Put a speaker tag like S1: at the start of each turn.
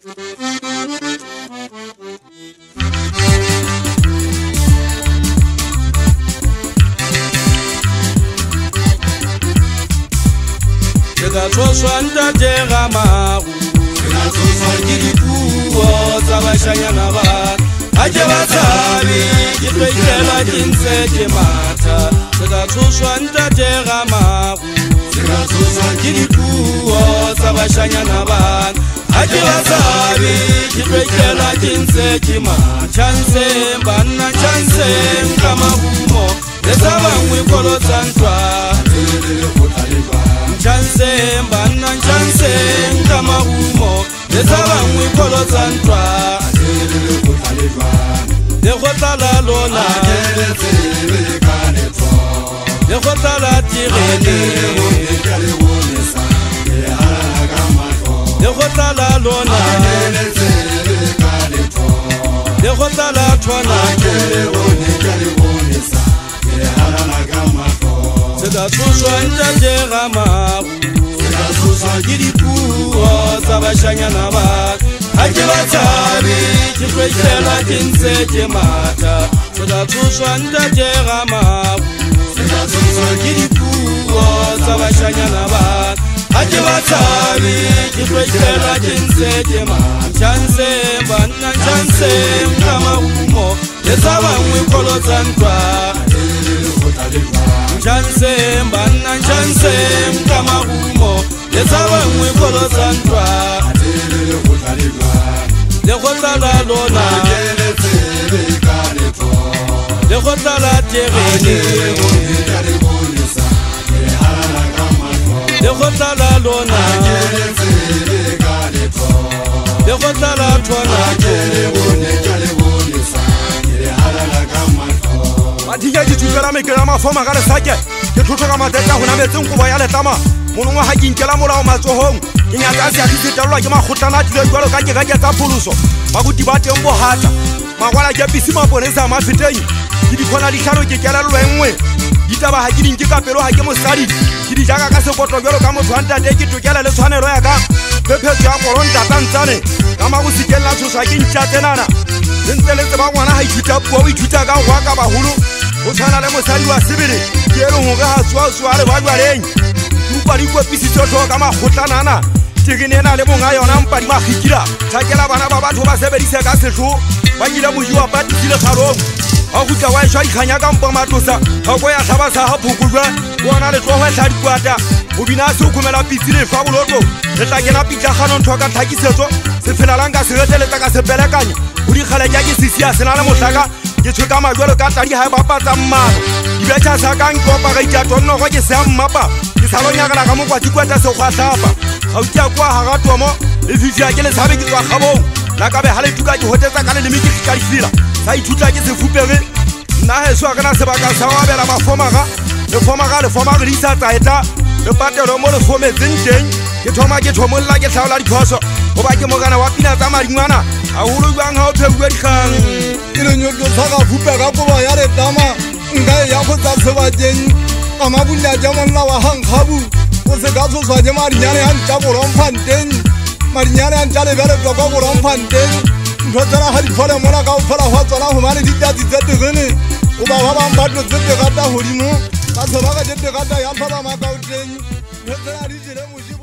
S1: Swanda tega magu Giri puo Zabashayana ba Ajaba sabi Gitwekela jinse jemata Swanda tega magu Giri puo Zabashayana ba Ajaba sabi Gitwekela jinse jemata Chance mbana chance Kama humo Nesaba mwikolo tantwa Chance mbana chance kama humo Nesaba mwikolo tantwa Nekhota la lona Nekhota la tirene Nekhota la lona Nekhota la twana Seda swanda tega magu Giri puo Zabashayana ba Ajaba sabi Gitwekela jinse jemata Seda swanda tega magu Giri puo Zabashayana ba Ajaba sabi Gitwekela jinse jemata Chance mbana chance kama humo Nesaba mwikolo tantwa Chance mbana chance kama humo Nesaba mwikolo tantwa Nekhota la lona Nekhota la tirene Nekhota la lona Nekhota la twana Matija jitugara mekela mafoma gare sake ke thotoka mateta hona metseng go boya letama monongwa ha kinkela molao matsohong ke nyaka se a ditselwa ke magotlana dile jwalo ka ke ga ke tsa pholoso ba go diba teng bo hata magwala ke bisi maponesa mafeteng ke di khona ditlhano ke kela lwengwe ditaba ha ke dinke ka pelo ha ke mosadi ke di jaka ka sekotlo jwalo ka motho wa ntate ke tokela le tshwanelo ya ka phephetso ya koronta tantsane ka mago sikela tshoswa ke ntša tsenana ntse le tseba ngwana ha ithuta puo o ithuta ka go ka baholo o tshwana le mosadi wa sebele ke re go ga tswa le bajwaleng tupa di kopisitse tho ka magotlanana tiginena le monga yona mpa di magikira thakela bana ba batho ba sebedise ka setho ba kile mojiwa patisile kharong a go tla wa shwa ikganya ka mpa matosa ga go ya tlhaba sa ha phukulwa bona le tlogo e tlhadi kwata o bina se o khumela pitsile fa boloto le tla kena pitlagano ntho ka thakisetso se felalang ka se reteletsa ka se pelekanya o di kgale ja ke sisia sena le motlaka ke tshweka majwalo ka tadi ha ba patsa mmano dibetsa sa ka nkopa ga itja tonno go ke se mmapa ke salonyagela ka mokwati kwata se go tlhapa ga o tia kwa ha ga tomo le fifia ke le tshabe ke tswa gabong la ka be ha le tuka ke hotetsa ka le lemiki ka difila sa ithuta ke se fupere nna he so ka na sebaka sa wa bela mafomaga le fomaga di sa tsaeta le patelo mo le fometseng teng ke thoma ke thomolla ke tlhaola diphoso go ba ke mogana wa pina tsa madingwana a holo jwang ha o phebua dikgang
S2: ke le nyoto tsaka fupa ka koba ya letama nka ya go tsa sebakeng a mabulla ja monna wa hangkgabu o se ka tshoswa ke marinyane a ntša boromphanteng marinyane a ntša lebeletwa kwa boromphanteng ntho tsena ga diphole mona ka o phela gwa tsona gomane ditatsi tse tegene o ba ba bang batlo tse tegata godimo ka tshebaka tse tegata ya tlhola makaoteng ntho tsena di tsele mosi